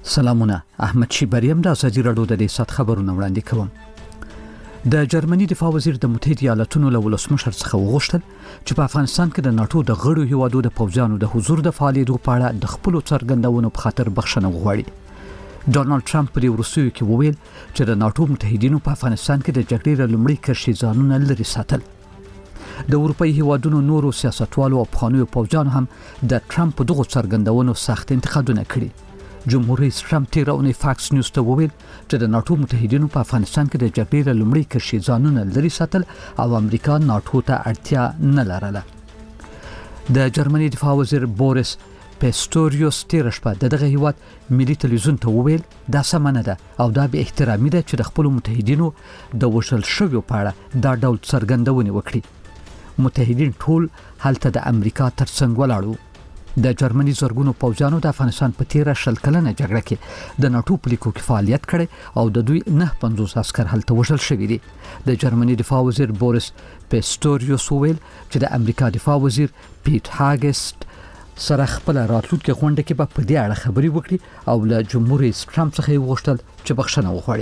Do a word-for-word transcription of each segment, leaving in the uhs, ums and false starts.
سلامونه، احمد شیبریم د ازادي راډیو د ریاست خبرونه وړاندې کوم. د جرمني دفاع وزیر د متحده ایالاتونو له ولسمشر څخه وغوښتل چې په افغانستان کې د ناتو د غړو هیوادو د پوځیانو د حضور د فعالیتو په اړه د خپل څرګندونو په خاطر بخښنه وغواړي. ډونالد ټرمپ په وروستیو کې وویل چې د ناتو متحدینو په افغانستان کې د جګړې لومړی کرښې ځانونه لري ساتل. د اروپאי هیوادونو نورو سیاستوالو او پخوانیو پوځیانو هم د ټرمپ دغه څرګندونو سخت انتقادونه کړي. جمهور رئیس ټرمپ تیر اونۍ فاکس نیوز ته وویل چې د ناتو متحدینو په افغانستان کې د جګړې لومړی کرښې ځانونه لري ساتل او امریکا ناتو ته اړتیا نه لرله. د جرمني دفاع وزیر بوریس پیستوریوس تیر شپه دغه هیواد ملي تلویزیون ته وویل دا سم نه ده او دا به احترامي ده چې د خپل متحدینو د وشل شویو په اړه دا ډول څرګندونې وکړي. متحدین ټول هلته د امریکا ترڅنګ ولاړو. د جرمني زرګونو پوځیانو د افغانستان په تیره شل کلنه جګړه کې د ناتو پلیکو کې فعالیت کړی او د دوی نه پنځوس عسكر هلته وژل شوي دي. د جرمني دفاع وزیر بوریس پیستوریوس وویل چې د امریکا دفاع وزیر پیټ هاګست سره خپل راتلونکي غونډه کې به په دې اړه خبري وکړي او له جمهور رئیس ټرمپ څخه وغوښتل چې بخښنه وغواړي.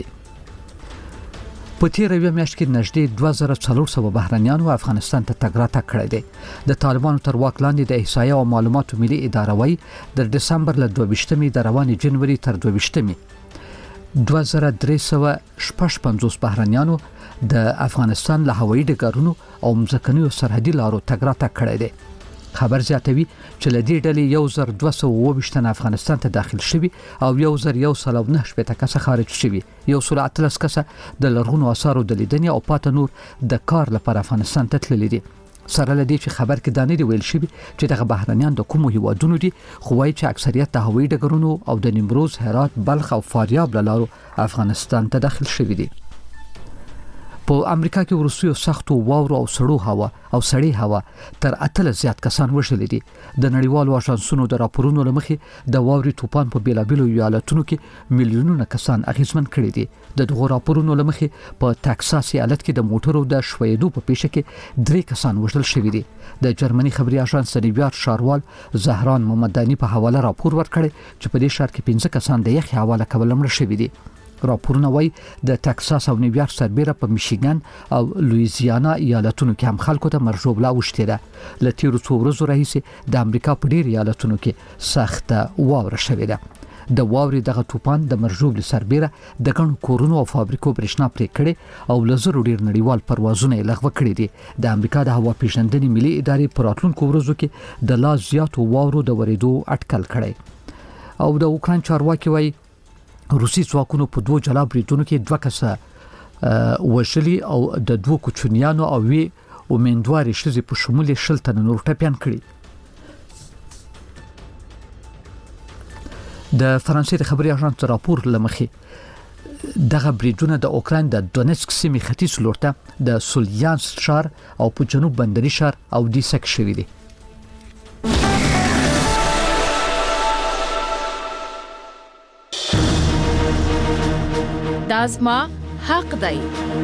په تیر یو میاشت کې نږدې دوه زره څلور سوه بهرنیانو افغانستان ته تګ راتګ کړی دی. د طالبانو تر واک لاندې د احصایې او معلوماتو ملي اداره وايي د دسمبر له دوه ویشتمې د روانې جنوري تر دوه ویشتمې دوه زره درې سوه شپږ پنځوس بهرنیانو د افغانستان له هوایي ډګرونو او مځکنیو سرحدي لارو تګ راتګ کړی دی. خبر زیاتوي چې له دې ډلې یو زر دوه سوه اووه ویشت تنه افغانستان ته داخل شوي او یو زر یو سل او نهه شپېته کسه خارج شوي. یو سل اتلس کسه د لرغونو آثارو د لیدنې او پاته نور د کار لپاره افغانستان ته تللي دي. سره له دې چې خبر کې دا نه دی ویل شوي چې دغه بهرنیان د کومو هیوادونو دي، خو وایي چې اکثریت د هوایي ډګرونو او د نیمروز، هرات، بلخ او فاریاب له لارو افغانستان ته داخل شوي دي. په امریکا کې وروستیو سختو واورو او سړو هوا او سړې هوا تر اتل زیات کسان وژلي دي. د نړیوالو اژانسونو د راپورونو لمخې د واوري طوفان په بیلابیلو ایالتونو کې میلیونونه کسان اغیزمن کړي دي. د دغه راپورونو لمخې په ټکساس ایالت کې د موټرو د شویدو په پیښه کې درې کسان وژل شوي دي. د جرمني خبري اژانس نیویارک شاروال زهران محمدانی په حواله راپور ورکړی چې په دې ښار کې پنځه کسان د یخ حواله کول مړ شوي دي. راپورونه وايي د ټکساس او نیویارک سربېره په میشیګن او لویزیانا ایالتونو کې هم خلکو ته مرجوبلا وشته ده. له تیرو څو ورځو راهیسې د امریکا په ډېر ایالتونو کې سخته واوره شوې ده. د واورې دغه طوفان د مرجوب سربېره د ګڼو کورونو او فابریکو برېښنا پرې کړې او له زرو ډېر نړیوال پروازونه یې لغوه کړي دي. د امریکا د هوا پیژندنې ملي ادارې په راتلونکو ورځو کې د لا زیاتو واورو د ورېدو اټکل کړی. او د اوکراین چارواکي وايي روسي ځواکونو په دوه جلا بریدونو کې دوه کسه وژلي او د دوه کوچنیانو او وی امیندواري ښځې په شمول شل تنه نور ټپيان کړي. د فرانسې د خبري اژانس راپور لمخې دغه بریدونه د اوکراین د دونیتسک سیمې ختیځ لور ته د سولیانسک ښار او په جنوب بندري ښار او دیسک شوي دي. دا زما حق دی.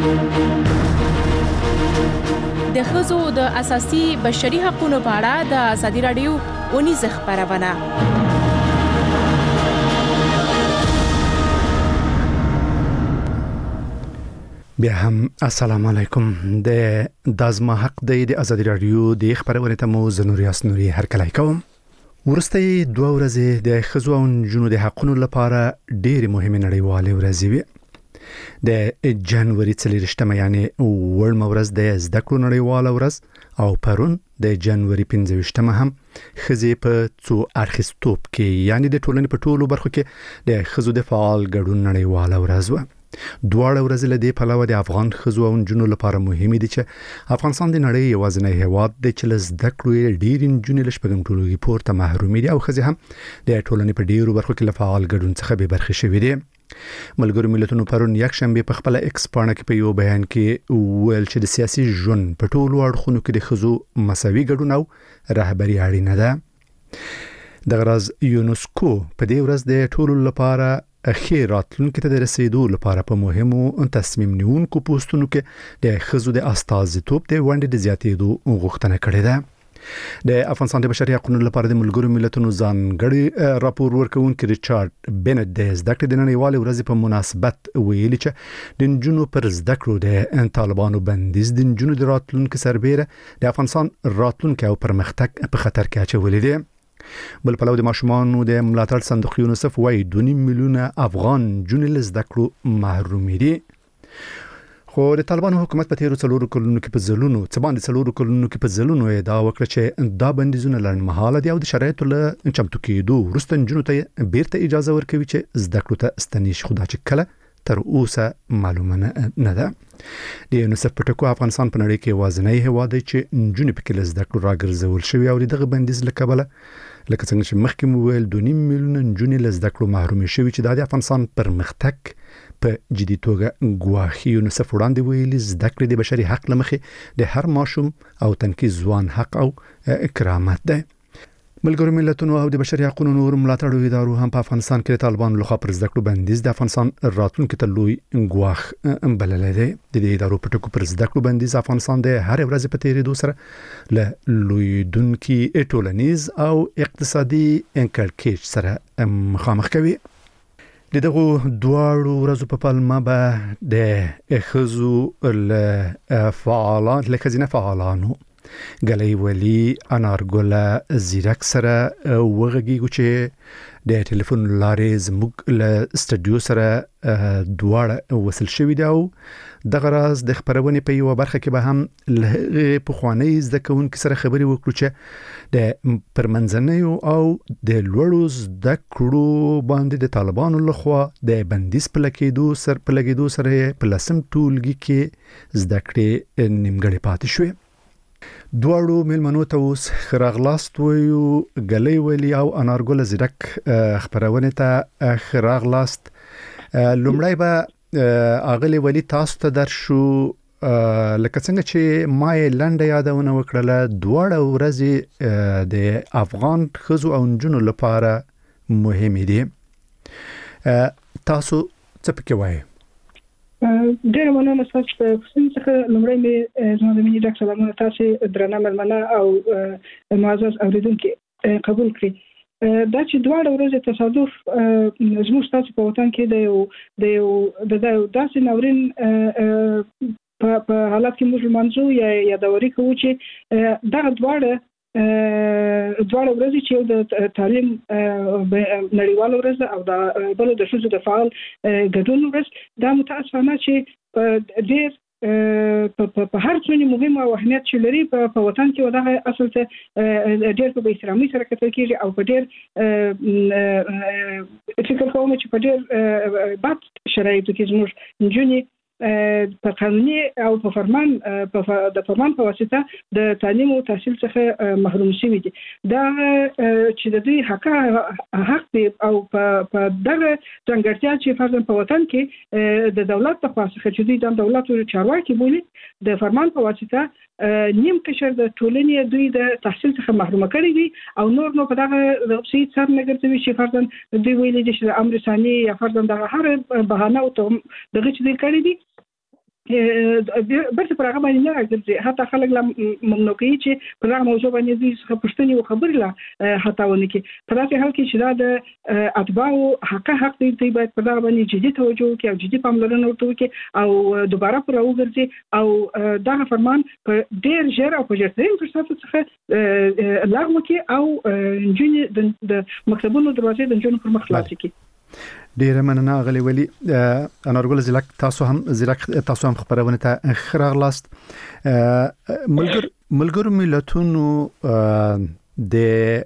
د ښځو د اساسي بشري حقوقو په اړه د ازادي راډیو اونیزه خبرونه. بیا هم السلام علیکم. د دازما حق دی د ازادي راډیو د خبرونه ته مو زنوریاس نوري هر کله کوم. ورسته دوه ورځې د ښځو او نجونو د حقوقو لپاره ډېر مهمه نړیواله ورځ وي. د جنوري څلورشتمه یعنی ورځ ورځ د زده کړو نړیواله ورځ او پرون د جنوري پنځه ویشتمه هم ښځې په څو اړخیزتوب کې یعنی د ټولنې په ټولو برخو کې د ښځو د فعال ګډون نړیواله ورځ و. دواړه ورځې له دې پلوه د افغان ښځو او نجونو لپاره مهمه دي چې افغانستان د نړۍ یوازینی هیواد دی چې له زده کړو ډېر نجونې له شپږم ټولګي پورته محرومې دي او ښځې هم د ټولنې په ډېرو برخو کې له فعال ګډون څخه بې برخې شوي دي. ملګرو ملتونو پرون یک شنبه په خپل ایکس پاڼه کې په یو بیان کې ویل چې د سیاسي ژوند په ټولو اړخونو کې د ښځو مساوي ګډون او رهبري اړینه ده. د غرض یونسکو په دې ورځ د ټولو لپاره اخیر راتلونکي ته د رسیدو لپاره په مهمو تصمیم نیونکو پوسټونو کې د ښځو د استازیتوب د ونډې د زیاتېدو غوښتنه کړې ده. د افغانستان د بشري حقوقو لپاره د ملګرو ملتونو ځانګړي راپور ورکونکي ریچارډ بنت د زده کړې د نړیوالې ورځې په مناسبت ویلي چې د نجونو پر زده کړو د طالبانو بندیز د نجونو د راتلونکو سربېره د افغانستان راتلونکو او پرمختګ په خطر کې اچولې دي. بل پلو د ماشومانو د ملاتړ صندوق یونیسف وايي دوه میلیونه افغان جنې له زده کړو محروم دي. خو د طالبانو حکومت په تیرو څلورو کلونو کې په ځلونو څه باندې څلورو کلونو کې په ځلونو ادعا وکړه چې دا بندیزونه لنډمهاله دي او د شرایطو له چمتو کېدو وروسته نجونو ته بیرته اجازه ورکوي چې زده کړو ته ستنې شي. خو دا چې کله تر اوسه معلومه نه ده. د یونیسف په ټکو افغانستان په نړۍ کې یوازینی هیواد دی چې نجونې پکې له زده کړو راګرځول شوي او دغه بندیز له کبله لکه څنګه چې مخکې مو ویل دوه میلیونه نجونې له زده کړو محرومې شوي چې د افغانستان پرمختګ په جدي توګه ګواښي. یونیسف وړاندې ویلي زده کړې د بشري حق لمخې د هر ماشوم او تنکي ځوان حق او کرامت ده. ملګرو ملتونو او د بشري حقوقو نور ملاتړو ادارو هم په افغانستان کې د طالبانو لخوا پر زده کړو بندیز د افغانستان راتلونکو ته لوی ګواښ بللی دی. د دې ادارو په ټکو پر زده کړو بندیز افغانستان د هر ورځ په تیریدو سره له لویدونکي ټولنیز او اقتصادي انکړکېچ سره مخامخ کوي. دغه دواړو ورځو په پلمه به د ښځو له فعالان له ښځینه فعالانو ګلۍ ولی انارګله زیرک سره وغږیږو چې د ټلیفون لارې زموږ له سټډیو سره دواړه وصل شوي دي او دغه راز د خبرونې په یو برخه کې به هم له پخوانی زده کوونکو سره خبرې وکړو چې د پرمنځنیو او د لوړو زده کړو باندې د طالبانو لخوا د بندیز په لګېدو سر په لګېدو سره په لسم ټولګي کې زده کړې نیمګړې پاتې شوې. دواړو ملمنو ته اوس خراغلاست ویو. ګلۍ ولی او انارګل زیرک خبرونه ته خراغلاست. لومړی به اغلی ولی تاسو ته درشو لکه څنګه چې ما لنډه یادونه وکړه دواړه ورځې د افغان ښځو او نجونو لپاره مهمه دي. تاسو څه پکې وایي؟ ډېر مننه تاسو ته څنګه لومړی مې زما د مینې ډاکټر سلامونه تاسو درنه ملمنه او معزز اوریدونکو قبول کړئ. دا چې دواړه ورځې تصادف زموږ تاسو په وطن کې د یو د یو د داسې ناورین په حالت کې موږ منځو یا یادوري کوو چې دا دواړه دواړه ورځې چې د تعلیم نړیواله ورځ او د بل د ښځو د فعال ګډون ورځ دا متاسفانه چې ډېر په هر څه مهمه او اهمیت چې لري په وطن کې ودغه اصل ته ډېر په احترامي سره کتل کېږي او په ډېر فکر کوم چې په ډېر بد شرایطو کې زموږ نجونې په قانوني او په فرمان په د فرمان په واسطه د تعلیم او تحصیل څخه محروم شوي دي. دا چې د دې حق حق دی او په دغه څنګهتیا چې فرضاً په وطن کې د دولت په خاصه چې دوی د دولت چارواکي بولي د فرمان په واسطه نیم قشر د ټولنې دوی د تحصیل څخه محروم کړي دي او نور نو په دغه رخصتي سر نه ګرځوي چې فرضاً دوی ویلي دي چې امر ثاني یا فرضاً دغه هر بهانه او دغه چې دوی کړي دي برته پر هغه باندې نه راځي. حتی خلک لا ممنوع کوي چې پر هغه موضوع باندې دوی څخه پوښتنې او خبرې لا حتی ونه کوي. په داسې حال کې چې دا د اتباعو حق حق دی دوی باید پر هغه باندې جدي توجه وکړي او جدي پاملرنه ورته وکړي او دوباره پر وګرځي او دغه فرمان په ډېر ژر او په ژر فرصت څخه لغوه کړي او نجونې د مکتبونو دروازې د نجونو پر مخ خلاص کړي. ډیره مننه غلی ولی. انارګل زیرک تاسو هم زیرک تاسو هم خبرونه ته خراغلاست. ملګر ملګرو ملتونو د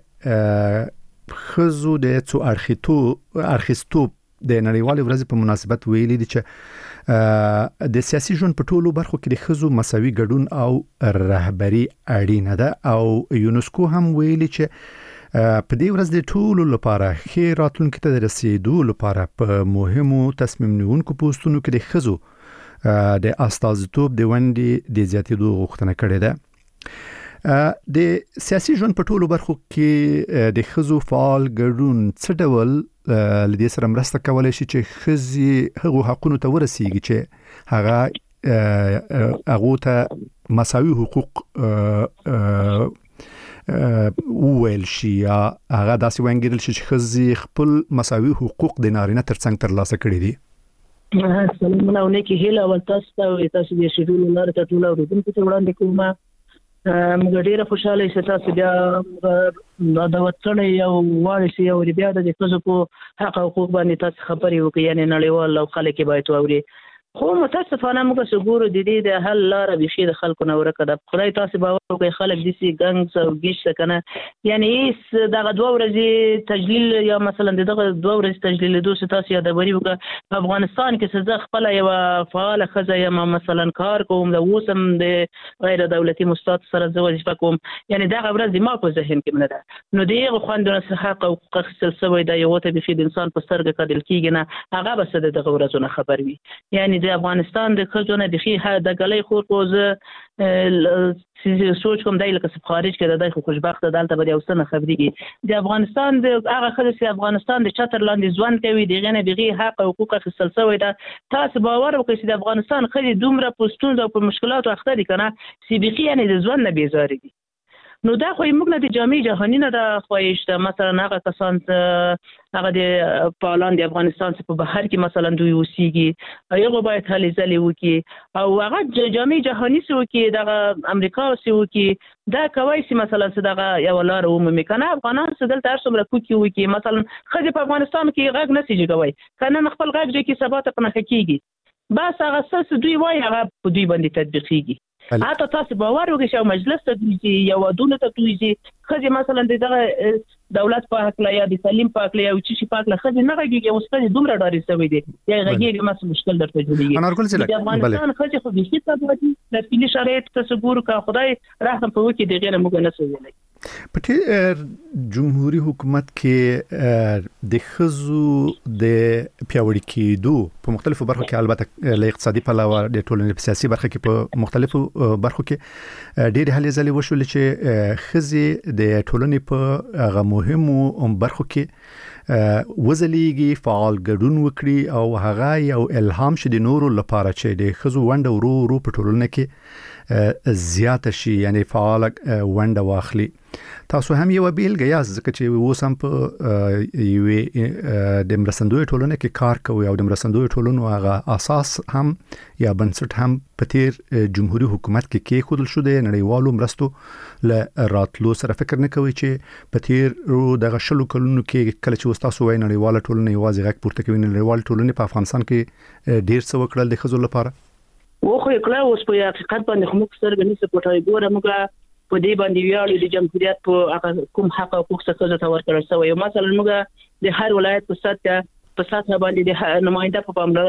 خزو د څو اړخیتو اړخستوب د نړیوالې ورځې په مناسبت ویلي دي چې د سیاسي ژوند په ټولو برخو کې د خزو مساوي ګډون او رهبری اړینه ده او یونسکو هم ویلي چې په دې ورځ د ټولو لپاره خیر راتلونکو ته رسیدو لپاره په مهمو تصمیم نیونکو پوسټونو کې د خزو د استازیتوب د ونډې د زیاتېدو غوښتنه کړې ده. د سیاسي ژوند په ټولو برخو کې د خزو فعال ګډون څه ډول لدې سره مرسته کولای شي چې خزي هغه حقونو ته ورسیږي چې هغه هغه ته مساوي حقوق وویل شي یا هغه داسې وانګیرل شي چې ښځې خپل مساوي حقوق د نارینه ترڅنګ ترلاسه کړي دي. سلامونه او نیکی هیله ول تاسو ته تاسو د شیډول لپاره ته ټول اوریدونکو ته وړاندې کوم. موږ ډیره خوشاله یو تاسو بیا د وطن یو وارث یو بیا د ښځو په حق او حقوق باندې تاسو خبرې وکړئ، یعنی نړیوال او خلک باید واوري. خو متاسفانه موږ څنګه د دې د حل لار به شي د خلکو نه ورکه د خدای تاسو باور وکړئ خلک د سي ګنګ او ګیش کنه، یعنی هیڅ دغه دوه ورځې تجلیل یا مثلا دغه دوه ورځې تجلیل دوه تاسو یادوري وکړه. په افغانستان کې څه خپل یو فعال خزه یا مثلا کار کوم د وسم د غیر دولتي مستات سره وظیفه کوم، یعنی دغه ورځ ما په ذهن کې منه ده نو دغه خوندونه حق او حقوق خصوصي د یو ته به د انسان په سترګه کډل کیږي نه هغه بس دغه ورځونه خبر وي. یعنی د افغانستان د خزونه د خي د غلې خور کوزه سوچ کوم دای لکه خارج کې د دای خو خوشبخت دالته به اوسنه خبريږي. د افغانستان د هغه خلک چې افغانستان د چتر لاندې ځوان کوي دغه نه دغه حق او حقوق خصوصي ده. تاسو باور وکړئ چې د افغانستان خلک دومره پښتون او په مشکلات اخته دي کنه سی بي خي یعنی د ځوان نه بیزاري دي. نو دا خو موږ نه د جامع جهانی نه د خوښته مثلا هغه کسان هغه د پالان د افغانستان په بهر کې مثلا دوی اوسېږي هغه باید هلي ځلې وکي او هغه جامع جهانی سو کې د امریکا سو کې دا کوي چې مثلا دغه یو لار عمومي کنه افغانان سدل تر څومره کوکی وکي مثلا خځه په افغانستان کې غږ نسي کوي کنه خپل غږ چې ثبات پنه کیږي بس هغه څه دوی وایي هغه په دوی باندې تطبیقيږي. حتی تاسو باور وکړئ چې مجلس ته دوی یو ودونه ته دوی خځه مثلا دغه دولت په حق لا یا د تعلیم په حق لا او چې په حق لا خځه نه غږیږي او ستاسو دومره ډارې سوي دي یا غږیږي مس مشکل درته جوړیږي. انا ورکول چې د افغانستان خځه خو د هیڅ څه د فعلی شرایط تصور کا خدای رحم په وکي د غیر موږ نه سوي. په جمهوریت حکومت کې د خزو د پیاوړي کېدو په مختلفو برخو کې البته له اقتصادي پلوه د ټولنې په سیاسي برخه کې په مختلفو برخو کې ډېر هلې ځلې وشول چې خزي د ټولنې په هغه مهمو برخو کې وزلېږي فعال ګډون وکړي او هغه یو الهام شې د نورو لپاره چې د خزو ونډه ورو ورو په ټولنه کې زیات شي یعنی فعال ونډه واخلي. تاسو هم یو بیلګه یاست ځکه چې اوس هم په یوې د مرستندوی ټولنې کې کار کوي او د مرستندوی ټولنو هغه اساس هم یا بنسټ هم په تیر جمهوریت حکومت کې کې خودل شو د نړیوالو مرستو ل راتلو سره فکر نه کوي چې په تیر دغه شلو کلونو کې کله چې تاسو وای نړیواله ټولنه یوازې غږ پورته کوي نړیوال ټولنه په افغانستان کې ډیر څه وکړل د خزو لپاره و خو کله اوس په حقیقت باندې موږ سره غني سپورټای ګوره موږ په دې باندې ویاړو د جمهوریت په کوم حق او حقوق څخه ته ورکړل شوی مثلا موږ د هر ولایت په سطح په سطح باندې د نماینده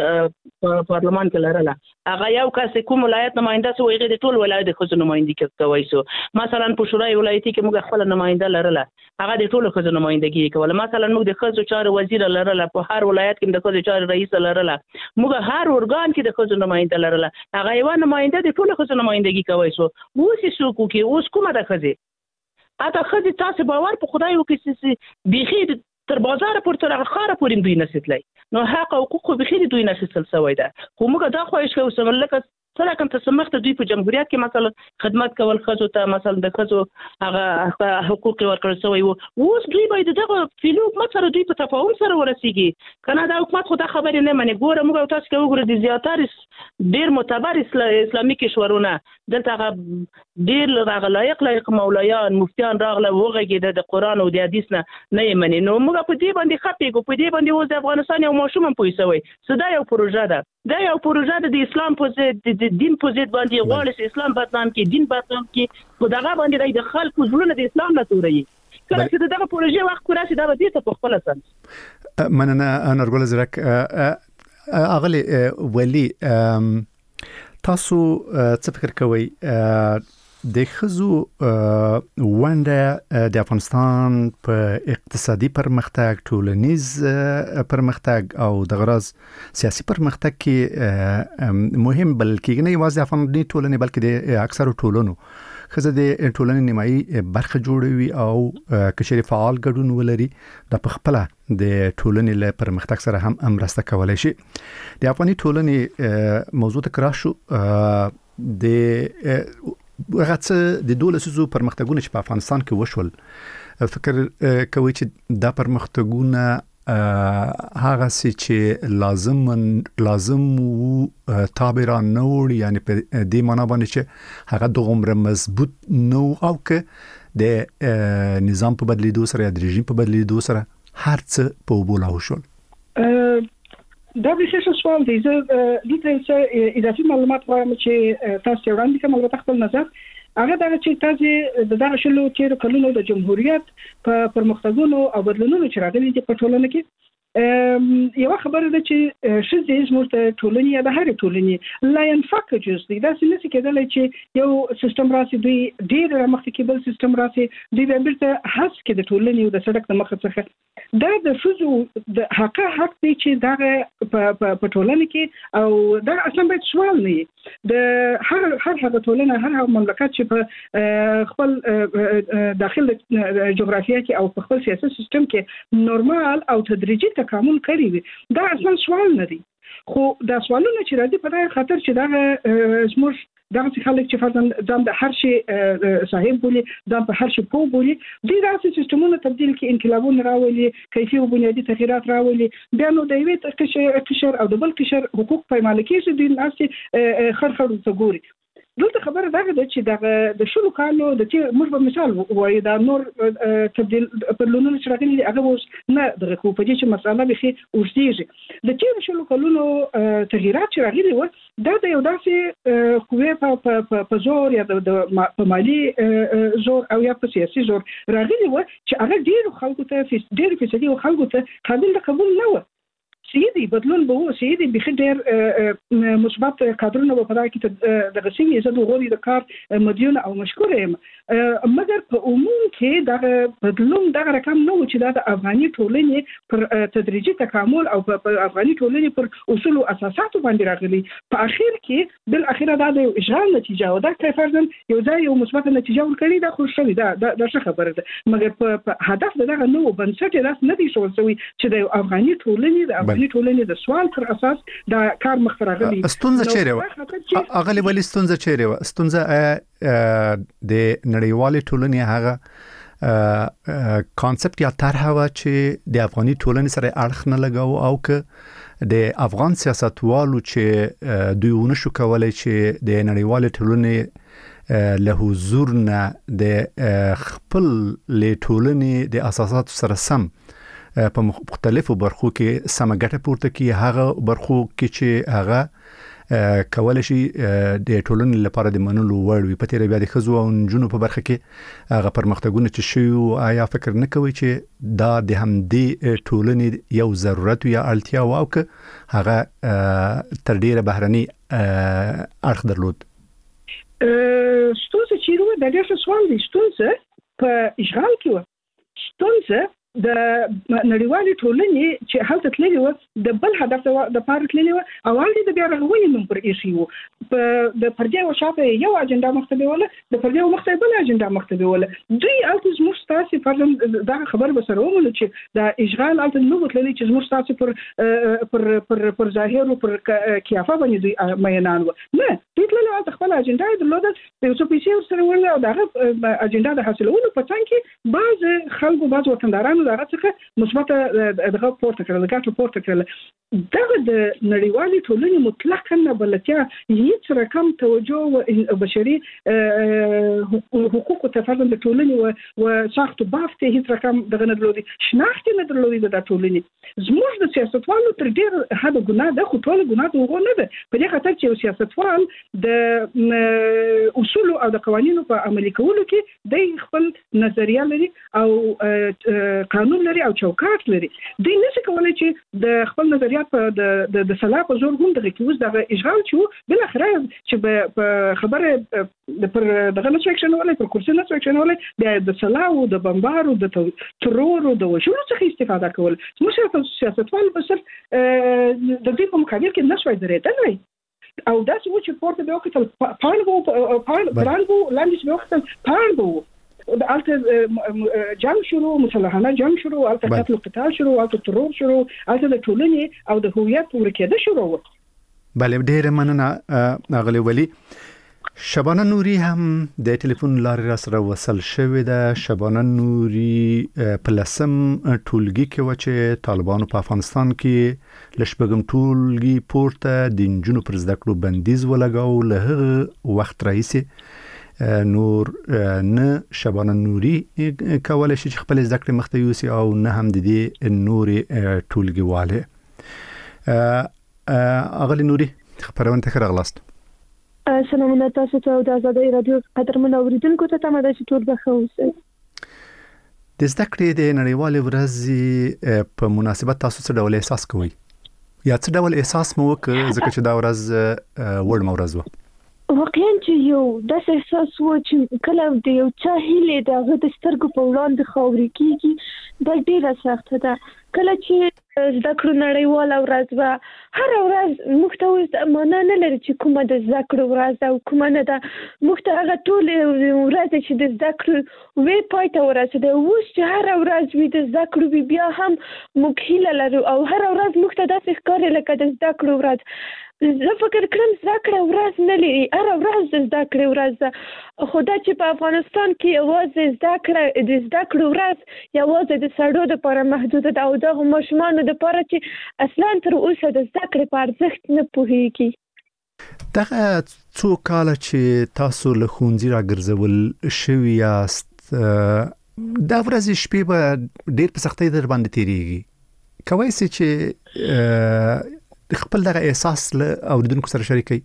په پارلمان کې لرله هغه یو کس کوم ولایت نماینده سو هغه د ټول ولایت د خزو نمائندګي کوي سو مثلا په شورای ولایتي کې موږ خپل نماینده لرله هغه د ټول خزو نمائندګي کوله مثلا موږ د خزو چارو وزیر لرله په هر ولایت کې د خزو چارو رئیس لرله موږ هر ارګان کې د خزو نماینده لرله هغه یو نماینده د ټول خزو نمائندګي کوي سو اوس یې سو کوي اوس کومه د خزي اته خزي تاسو باور په خدای وکړي چې بيخي تر بازار پورته راغ خاره پورې دوی نسیتلای نو حق او حقوق به خېری دوی نسیتل سوی ده خو موږ دا خواهش کوو چې ملک سره کوم تسمخت دوی په جمهوریت کې مثلا خدمت کول خزو ته مثلا د خزو هغه حقوق ورکړل سوی وو اوس دوی باید دغه فیلو حکومت سره دوی په تفاهم سره ورسیږي کنه دا حکومت خو دا خبرې نه مني ګوره موږ تاسو کې وګورئ د زیاتره ډیر معتبر اسلامي کشورونه دلته ډیر راغ لایق لایق مولایان مفتیان راغله وغږی د قرآن او د حدیث نه نه مني نو موږ په دې باندې خپېګو په دې باندې اوس د افغانستان یو ماشوم هم پوي صدا یو پروژه ده دا یو پروژه د اسلام په ضد د دین په ضد باندې غواړي اسلام بدنام کې دین بدنام کې په دغه باندې د خلکو زړونه د اسلام نه توري کله چې دغه پروژه وخت کوراسي دا به دې ته په خپل سن مننه انا ارګول زرک اغلی ولی تاسو څه فکر کوئ د خزو ونډه د افغانستان په اقتصادي پرمختګ ټولنیز پرمختګ او د غرض سیاسي پرمختګ کې مهم بلکې نه یوازې افغاني ټولنې بلکې د اکثر ټولنو خزه د ټولنې نیمایي برخه جوړوي او کشري فعال ګډون ولري د خپل د ټولنې له پرمختګ سره هم امرسته کولای شي د افغاني ټولنې موضوع تکرار شو د هغه څه د دولسو پرمختګونه چې په افغانستان کې وشول فکر کوي چې دا پرمختګونه هغه چې لازم لازم وو تابع نه وړي یعنی په دې معنی باندې چې هغه د عمر مضبوط نو او که د نظام په بدلیدو سره یا د رژیم په بدلیدو سره هر څه په وبوله شول. دا به څه سوال دی زه دلته څه اضافي معلومات وایم چې تاسو وړاندې کوم البته خپل نظر هغه دا چې تاسو د دغه شلو تیر کلونو د جمهوریت په پرمختګونو او بدلونونو چې راغلي دي په ټولنه کې یو خبره ده چې شزه زموږ ته ټولنې یا د هر ټولنې لا ينفك جزء دا څه نشي کېدلی چې یو سیستم راسي دوی ډیر مخکې کې بل سیستم راسي دوی به بیرته حس کې د ټولنې او د سړک د مخ څخه دا د فزو د حق حق دی چې دا په ټولنه کې او دا اصلا باید سوال نه د هر هر هغه ټولنه هر هغه مملکت چې په خپل داخل جغرافیه کې او په خپل سیاسي سیستم کې نورمال او تدریجي تکامل کړی وي دا اصلا سوال نه دی خو دا سوالونه چې راځي په دغه خاطر چې دا زموږ دغه خلک چې فرضاً ځان د هر شي صاحب بولي ځان په هر شي پوه بولي دوی داسې سیستمونه تبدیل کې انقلابونه راولي کیفي او بنیادي تغیرات راولي بیا نو د یوې قشر او د بل قشر حقوق پایمال کېږي دوی ناسې خړ خړ ته ګوري دلته خبره دا ده چې د د شلو کالو د چې موږ په مثال وایي دا نور تبدیل په لونو چې راغلي هغه اوس نه دغه کو په دې چې مسله به شي اوسېږي د چې شلو کالونو تغیرات چې راغلي و دا د یو داسې قوې په په زور یا د مالي زور او یا په سیاسي زور راغلي و چې هغه ډیر خلکو ته ډیر فیصدي خلکو ته قابل قبول نه و سیدی بدلون به وو سیدی به ډیر مثبت کادرونه په پدای کې د غسیمي زده غوړي د کار مدیون او مشکور یم مګر په عموم کې دا بدلون دغه رقم نه و چې دا د افغاني ټولنې پر تدریجي تکامل او په افغاني ټولنې پر اصول او اساساتو باندې راغلي په اخر کې بل اخره دا د اشغال نتیجه او دا فرضاً یو ځای یو مثبت نتیجه ورکړي دا خو شوی دا دا څه خبره ده مګر په هدف دغه نو بنسټ داس نه دي شول سوی چې د افغاني ټولنې د افغاني ټولنې د سوال پر اساس دا کار مخ ته راغلي ستونزه چیرې و اغلی ولی ستونزه چیرې و ستونزه د نړیوالې ټولنې هغه کانسپټ یا طرح و چې د افغاني ټولنې سره اړخ نه لګاو او که د افغان سیاستوالو چې دوی ونه شو کولای چې د نړیوالې ټولنې له حضور نه د خپل له ټولنې د اساساتو سره سم په مختلفو برخو کې سم ګټه پورته کی هغه برخو کې چې هغه کولای شي د ټولنې لپاره د منلو وړ وي په تیر بیا د خزو او جنونو په برخه کې هغه پرمختګونه چې شي آیا فکر نه کوي چې دا د همدې ټولنې یو ضرورت یا اړتیا و او که هغه تر ډیره بهرني اړخ درلود ستونزه چې روه د دې سوال دي ستونزه په اشغال کې و ستونزه د نړیوالې ټولنې چې هلته تللی و د بل هدف د پاره تللی و او هغه د بیا رغونې نوم پر ایښی و په د پردې او شاته یو اجنډا مختبه ولا د پردې او مختبه بل اجنډا مختبه ولا دوی الته زموږ تاسو فرضاً دا خبر به سره ومنو چې د اشغال الته نو تللی چې زموږ تاسو پر پر پر پر ظاهر او پر کیافه باندې دوی مینان و نه دوی تللی الته خپل اجنډا درلودل د څه پیسې سره ول او دغه اجنډا د حاصلولو په څنګ کې بعض خلکو بعض وطندارانو دغه څخه مثبت دغه پورته کړل ګټه پورته کړل دغه د نړیوالې ټولنې مطلقاً نه بلتیا هیڅ رقم توجه او بشري حقوق ته فرضاً د ټولنې او ساخت بافت هیڅ رقم دغه نه درلودي شناخت نه درلودي د ټولنې زموږ د سیاستوالو تر ډیر حد ګناه ده خو ټول ګناه ته وګور نه ده په دې خاطر چې سیاستوال د اصول او د قوانینو په عملي کولو کې د خپل نظریه لري او قانون لري او چوکاټ لري دوی نشي کولای چې د خپل نظریات په د د صلاح په زور هم دغه کیوز دغه اشغال چې بل اخره چې په خبره پر دغه نشو اکشن ولا پر کورسي نشو اکشن ولا د صلاح او د بمبار او د ترور او د وشلو څخه استفاده کول موږ سیاستوال بسر د دې په مقابل کې نشوي درېدل او دا چې پورته به وکړل پاڼو پاڼو لاندې به وکړل پاڼو د الته جنگ شروع مسلحانه جنگ شروع الته قتل او قتال شروع الته ترور شروع الته د ټولنې او د هویت ورکېده شروع بله ډېر مننه اغلی ولی شبانه نوري هم د ټلیفون لارې را سره وصل شوې ده. شبانه نوري په لسم ټولګي کې و چې طالبانو په افغانستان کې لشبګم ټولګي پورته د نجونو پر زده کړو بندیز ولګاو. له هغه وخت راهیسې نور نه شبانه نوري کولای شي چې خپل زده کړې مخته یوسي او نه هم د دې نوري ټولګي واله. اغلی نوري خبرونه ته راغلاست. سلامونه تاسو ته د آزادۍ رادیو قدرمن اوریدونکو ته تمه ده چې ټول بخیر اوسئ. د زده کړې د نړیوالې ورځې په مناسبت تاسو څه ډول احساس کوئ یا څه ډول احساس مو وکړ ځکه چې دا ورځ وړ ورځ و؟ واقعا چې یو داسې احساس و چې کله د یو چا هیلې د هغه د سترګو په وړاندې خاورې کېږي دا ډېره سخته ده. کله چې زده کړو نړیواله ورځ وه هره ورځ موږ ته اوس معنا نه لري چې کومه د زده کړو ورځ ده او کومه نه ده. موږ ته هغه ټولې ورځې چې د زده کړو وې پای ته ورسېدې. اوس چې هره ورځ وي د زده کړو وي بیا هم موږ هیله لرو او هره ورځ موږ ته داسې ښکاري لکه د زده کړو ورځ. زه فکر کړم زده کړه ورځ نه لري، هره ورځ د زده کړې ورځ ده. خو دا چې په افغانستان کې یوازې زده کړه د زده کړو ورځ یوازې د سړو دپاره محدوده ده او دغو ماشومانو دپاره چې اصلا تر اوسه د زده کړې په ارزښت نه پوهېږي. دغه څو کاله چې تاسو له ښوونځي راګرځول شوي یاست دا ورځې شپې به ډېر په سختۍ در باندې تېرېږي. کولی سئ چې خپل دغه احساس له اوریدونکو سره شریکئ؟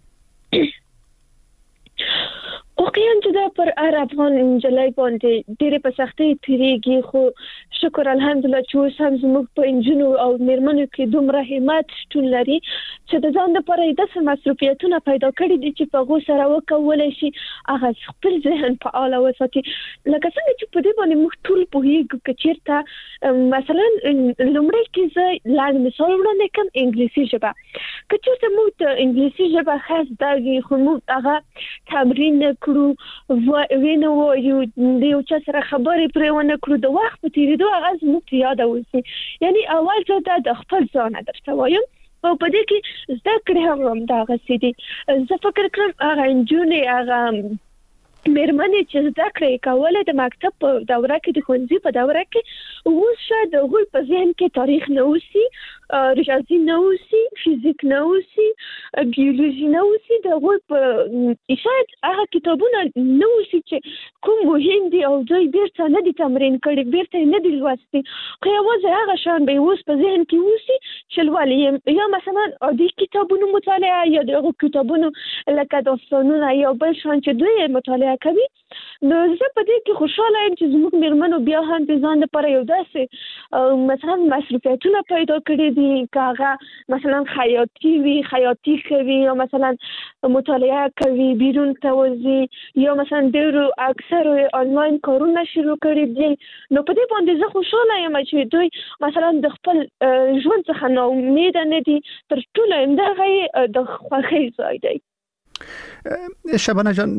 واقعا چې دا پر هر افغان نجلۍ باندې ډېرې په سختۍ تېرېږي، خو شکر الحمدلله چې اوس هم زموږ په نجونو او مېرمنو کې دومره همت شتون لري چې د ځان دپاره یې داسې مصروفیتونه پیدا کړي دي چې په هغو سره وکولی شي هغه خپل ذهن فعاله وساتي. لکه څنګه چې په دې باندې موږ ټول پوهېږو که چېرته مثلا لومړی کې زه لنډ مثال وړاندې کړم انګلیسي ژبه. که چېرته موږ د انګلیسي ژبه ښه زده وي خو موږ هغه تمرین نه کړو وینه وایو د یو چا سره خبرې پرې ونه کړو د وخت په تېرېدو هغه زموږ په یاده اوسي. یعنې اول زه دا د خپل ځانه درته وایم او په دې کې زده کړې هم همدغسې دي. زه فکر کړم هغه نجونې هغه مېرمنې چې زده کړې کولې د مکتب په دوره کې د ښوونځي په دوره کې اوس شاید د هغوی په ذهن کې تاریخ نه اوسي، ریاضي نه اوسي، فیزیک نه اوسي، بیولوژي نه اوسي، د هغوی په شاید هغه کتابونه نه اوسي چې کوم مهم دي او دوی بیرته نه دي تمرین کړي، بیرته یې نه دي لوستي، خو یوازې هغه شیان به یې اوس په ذهن کې اوسي چې لولي یا مثلا عادي کتابونو مطالعه یا د هغو کتابونو لکه داستانونه یا بل شیان چې دوی یې مطالعه کوي. نو زه په دې کې خوشحاله یم چې زموږ مېرمنو بیا هم د ځان لپاره یو داسې مثلا مصروفیتونه پیدا کړي دي که هغه مثلا خیاطي وي، خیاطي کوي یا مثلا مطالعه کوي، بیرون ته وځي یا مثلا ډېرو اکثرو آنلاین کارونه شروع کړي دي. نو په دې باندې زه خوشحاله یم چې دوی مثلا د خپل ژوند څخه ناامیده نه دي، تر ټولو همدغه یې د خوښۍ ځای دی. شبانه جان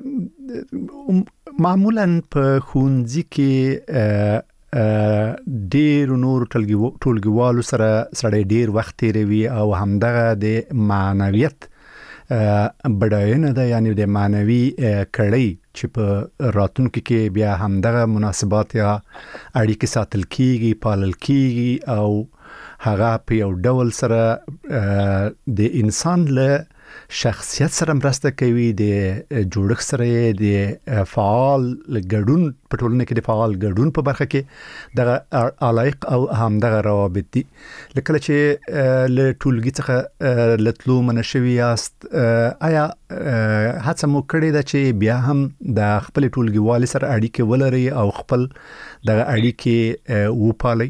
معمولا په ښوونځي کې ډېر نور ټولګیوالو سره سړی ډېر وخت تېروي او همدغه د معنویت بډاینه ده، یعنی د معنوي کړۍ چې په راتلونکي کې بیا همدغه مناسبات یا اړیکې ساتل کیږي، پالل کیږي او هغه په یو ډول سره د انسان له شخصیت سره مرسته کوي، د جوړښت سره د فعال ګډون په ټولنه کې د فعال ګډون په برخه کې دغه علایق او همدغه روابط دي. لکه چې له ټولګي څخه لتلو منع شوي یاست، آیا هڅه مو کړې ده چې بیا هم د خپل ټولګیوالي سره اړیکې ولرئ او خپل دغه اړیکې وپالئ؟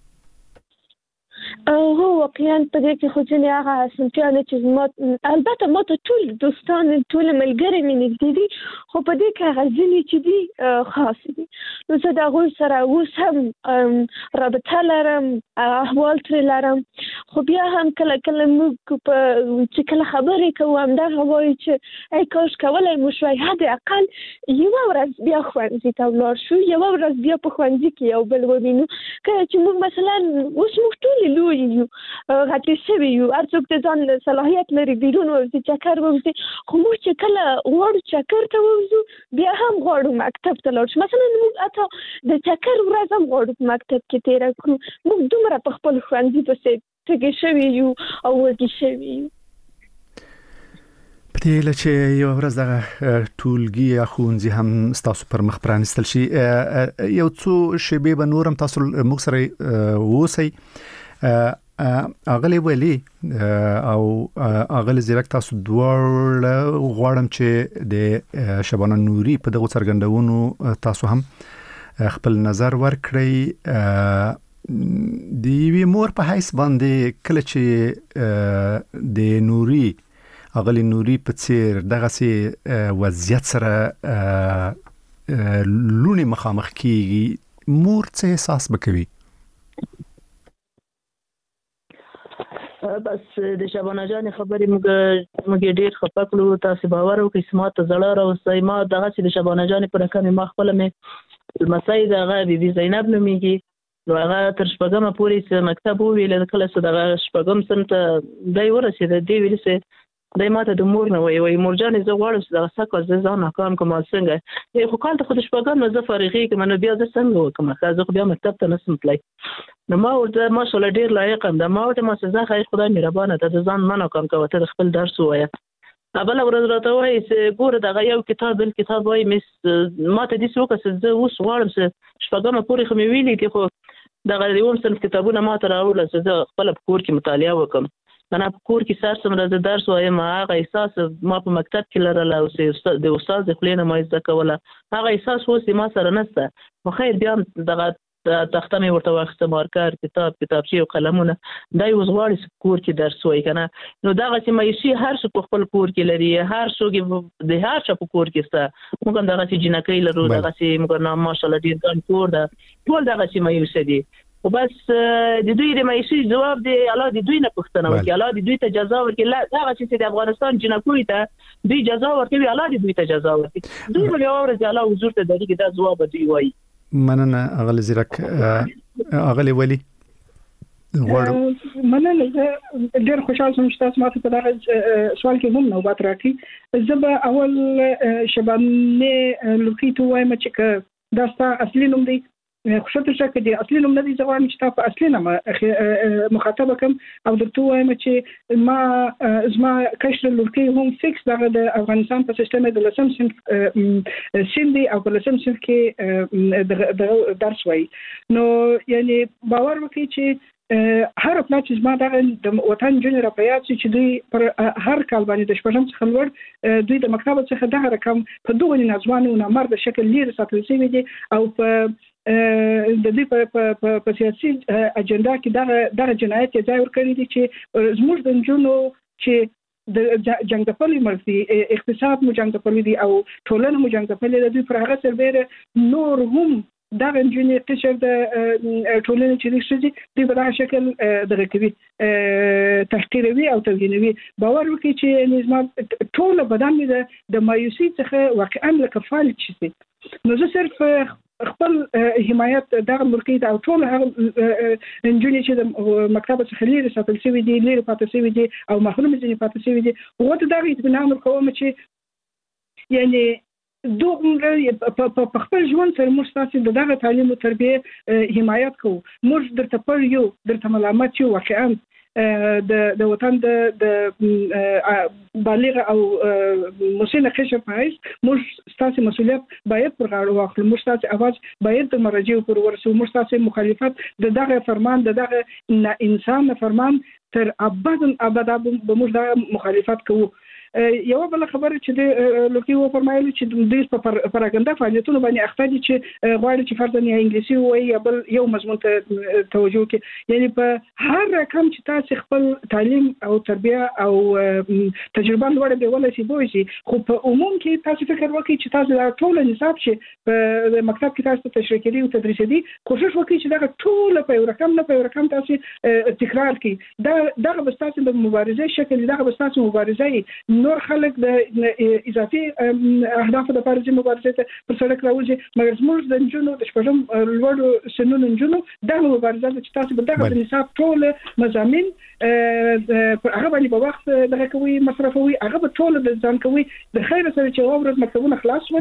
هو واقعا په دې کې خو ځینې هغه اسانتیاوې چې زما البته ما ته ټول دوستان ټول ملګري مې نږدې دي، خو په دې کې هغه ځینې چې دي خاص دي. نو زه د هغوی سره اوس هم رابطه لرم، احوال ترې لرم، خو بیا هم کله کله موږ په چې کله خبرې کوو همدغه وایو چې ای کاش کولی مو شوی حد اقل یوه ورځ بیا ښوونځي ته ولاړ شو، یوه ورځ بیا په ښوونځي کې یو بل ووینو. کله چې موږ مثلا اوس موږ ټولې لوی شوی یو غټي شوی یو ارڅوک ته ځان صلاحیت لري بیرون وځي چکر وځي خو موږ چې کله غواړو چکر ته وځو بیا هم غواړو مکتب ته لاړ شو مثلا موږ اته د چکر ورځ هم غواړو مکتب کې تیر کړو موږ دومره په خپل ښوونځي پسې تګ شوی یو او وږي شوی یو پدې لچې یو ورځ د ټولګي یا ښوونځي هم تاسو پر مخ پرانستل شي یو څو شیبې به نورم تاسو موږ سره ووسی اغلی ویلي او اغلی زیرک تاسو دوړ غواړم چې د شبانه نوري په دغه څرګندونو تاسو هم خپل نظر ورکړئ د یوې مور په حیث باندې کله چې د نوري اغلی نوري په څیر دغه سي وضعیت سره لونی مخامخ کیږي مور څه احساس وکوي بس د شبانه جان خبرې موږ موږ ډیر خپه کړو تاسو باور وکړئ سمات زړه راوستای ما دغه چې د شبانه جان پر کمه ما خپل مې مسای دغه بي زینب نوميږي نو هغه تر شپږم پورې چې مکتب ویل کله چې دغه شپږم سم ته دی ورسېد دی ویل چې دای ماته د مور نه وای وای مور جان زه غواړم چې دا سکه زه ځان کام کوم څنګه یو خو کال ته خود شپږم نه زه فارغي کوم نو بیا زه څنګه وکم خو بیا مکتب ته نسم تلای نو ما ورته ماشاءالله ډیر لایق ام دا ما ورته ما څه ځای خدای مهربانه ته ځان منو کوم کوه ته خپل درس وایا ابل ورځ راته وای چې ګوره دا یو کتاب بل کتاب وای مس ما ته دې څوک چې زه اوس غواړم چې شپږم پورې خو مې ویلي چې خو دا غوړم یوم سم کتابونه ما ته راوړل چې زه خپل کور کې مطالعه وکم انا په کور کې سار سم راځه درس وایم هغه احساس ما په مکتب کې لرل او د استاد د خلینو مې زده کوله هغه احساس اوس ما سره نشته خو خیر بیا دغه تخته مې ورته واخیسته مارکر کتاب کتابچې او قلمونه دا یو غواړي کور کې درس وای کنه نو دغه چې مې شي هر څه په خپل کور کې لري هر څوک د هر څه په کور کې ستا موږ هم دغه چې جنکې لرو دغه چې موږ نه ماشاءالله ډیر ګڼ کور ده ټول دغه چې مې وسدي او بس د دوی د مېشي جواب دی الله د دوی نه پوښتنه وکړي الله د دوی ته جزا ورکړي لا دا چې د افغانستان جنکوي ته دوی جزا ورکړي الله د دوی ته جزا ورکړي دوی ولې اورځي الله حضور ته دغه دا جواب دی وایي مننه اغلی زیرک اغلی ولی غواړم مننه زه ډیر خوشاله شوم چې تاسو ماته په دغه سوال کې هم نوبت راکړي زه به اول شبانه لوکیتو وایم چې دا ستا اصلي نوم دی خوشاله شکه دي اصلي نوم نه دي زه وایم چې تاسو اصلي نوم مخاطب کوم او درته وایم چې ما زما کشر لوکي هم فکس دغه د افغانستان په سیستم د لسم صنف سیندي او په لسم صنف کې د درس وای نو یعنی باور وکړي چې هر پلا چې زما د وطن جنرال پیات چې دوی پر هر کال باندې د شپږم څخه لوړ دوی د مکتب څخه دغه رقم په دوه نظمانو نه مرد شکل لري ساتل شوی دي او په د دې په په سیاسي اجنډا کې دغه دغه جنایت ځای ورکړي دي چې زموږ د جنونو چې د جنگ د پلي مرسي اقتصاد مو جنگ د پلي دي او ټولنه مو جنگ د پلي دي پر هغه سربېره نور هم دغه جنې قشر د ټولنې چې لري دي په دغه شکل دغه کوي تحقیروي او توهینوي باور وکړي چې نظام ټول بدن د مایوسي څخه واقعا لکه فعال شي نو زه صرف خپل حمایت دغه ملکی او ټول هغه انجونی چې د مکتب څخه لري ساتل شوی دي لري پاتې شوی دي او محروم دي پاتې شوی دي وته دغه اطمینان کوم چې یعنی دوه په خپل ژوند سره موږ تاسو دغه تعلیم او تربیه حمایت کوو موږ درته پر یو درته ملامت یو واقعا د د وطن د بالغ او مسنه قشر پایس موږ تاسو مسؤلیت باید پر غاړه واخلو موږ تاسو اواز باید د مرجع پر ورسو موږ تاسو مخالفت د دغه فرمان د دغه انسان فرمان تر ابد ابد به موږ د مخالفت کوو یو بل خبره چې د لوکي و فرمایلی چې د په پراګندا فعالیتونو باندې اخته دي چې غواړي چې فرضاً یا انګلیسي وایي یا بل یو مضمون ته توجه کوي یعنی په هر رقم چې تاسو خپل تعلیم او تربیه او تجربه لوړه دی ولې شي بوشي خو په عموم کې تاسو فکر وکړئ چې تاسو ټول نصاب شي په مکتب کې تاسو تشریح کړي او تدریس دي کوشش وکړئ چې دا ټول په یو رقم نه په یو رقم تاسو تکرار کړئ دا دغه بس تاسو د مبارزې شکل دغه بس تاسو مبارزې نور خلک د اضافي اهدافو لپاره چې مبارزه ته پر سړک راوځي مګر زموږ د جنونو د شپږم لوړو سنونو جنونو د مبارزه چې تاسو به دغه د نصاب ټول مضامین هغه باندې په وخت دغه کوي مصرفوي هغه به ټول د ځان کوي د خیر سره چې اورز مکتبونه خلاص